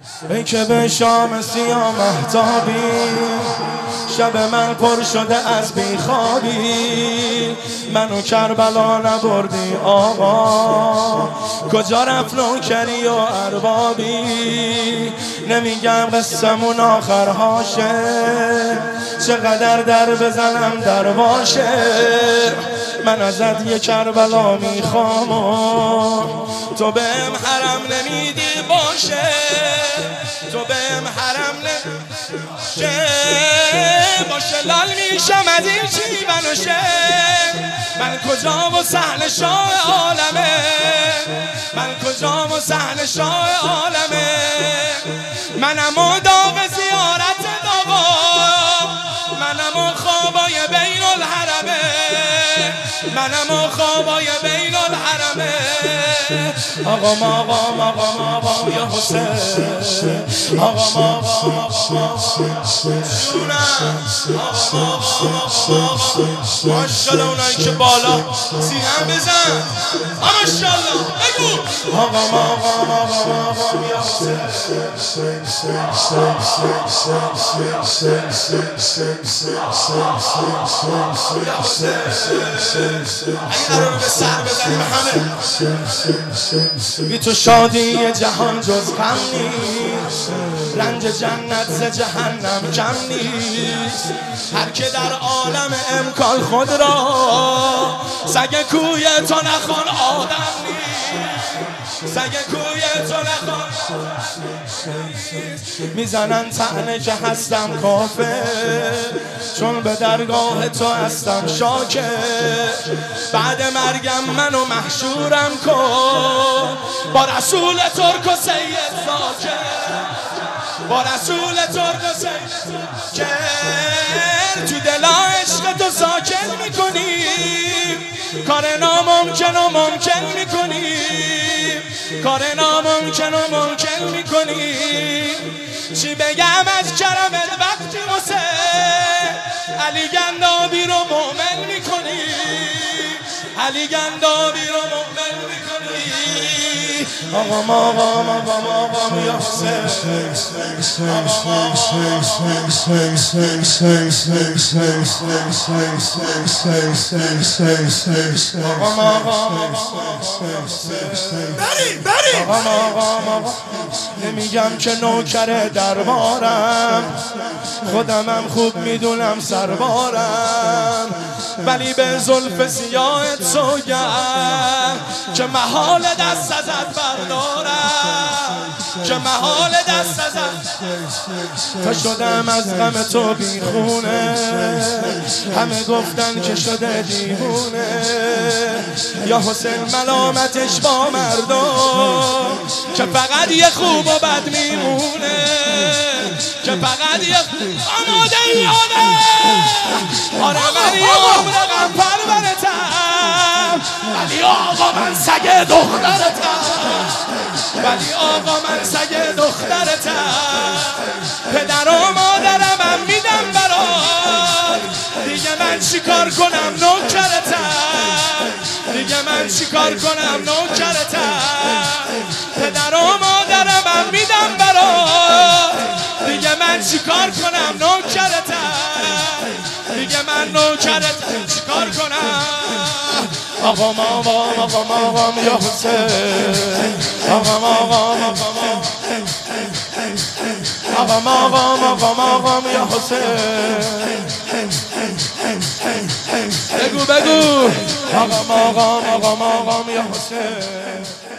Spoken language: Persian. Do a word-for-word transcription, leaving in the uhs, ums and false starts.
ای که به شام سیاه مهتابی شب من پر شده از بیخوابی، منو کربلا نبردی آقا، کجا رفت نوکری و اربابی؟ نمیگم قصمون آخرهاشه، چقدر در بزنم در واشه، من ازت یه کربلا میخوام و تو بهم حرم نمیدی باشه، تو بهم حرم نمیدی باشه، لال میشم از این چی بنوشه، من کجا و سهل شاه عالمه، من کجا و سهل شاه عالمه، منم و داغ زیارت داغا، منم و خوابای بین الحرمه، منم و خوابای بین الحرمه، آقا آقا آقا آقا یا حسین، آقا آقا آقا جونم، آقا آقا ماشاءالله اونایی که بالا سینم بزن، ماشاءالله بگو آقا آقا آقا یا حسین، اگه قرار به سر بزنیم همه بی تو شادی جهان جز غم نیست، رنج جنت ز جهنم کم نیست، هر که در عالم امکان خود را سگ کوی تو نخوان آدم نیست، سگ کوی تو نخوان میزنن طعنه که هستم کافر، چون به درگاه تو هستم شاکر، بعد مرگم منو محشورم کن با رسول ترک و سید زاکر، با رسول ترک و سید زاکر، تو دل عشق تو ساکن میکنی، کار ناممکن و ممکن میکنی، کار ناممکن و ممکن میکنی، چی بگم از کرمت وقتی حسین، علی گندابی رو مؤمن میکنی، علی گندابی رو مؤمن میکنی، آقا آقا آقا آقا یا حسین، بری بری نمیگم که نوکر دربارم، خودمم خوب میدونم سربارم، ولی به زلف سیاهت سوگم که محال دست ازت بردارم، که محال دست ازت تا شدم از غم تو بیخونه، همه گفتن که شده دیوونه، یا حسین ملامتش با مردم که فقط یه خوب و بد میمونه، که فقط یه آماده ای آره آره من یه عمر غم پرورتم، ولی آقا من سگ دخترتم، ولی آقا من سگ دخترتم، پدر و مادرم هم میدم برات، دیگه من چیکار کنم نوکرتم، دیگه من چیکار کنم نوکرتم، پدر و مادرم هم میدم برات، دیگه من چیکار کنم نوکرتم، دیگه من نوکرتم چیکار کنم، آقا ماقام آقا ماقام یا حسین، آقا ماقام آقا ماقام، آقا ماقام آقا ماقام یا حسین، بگو بگو آقا ماقام آقا ماقام یا حسین.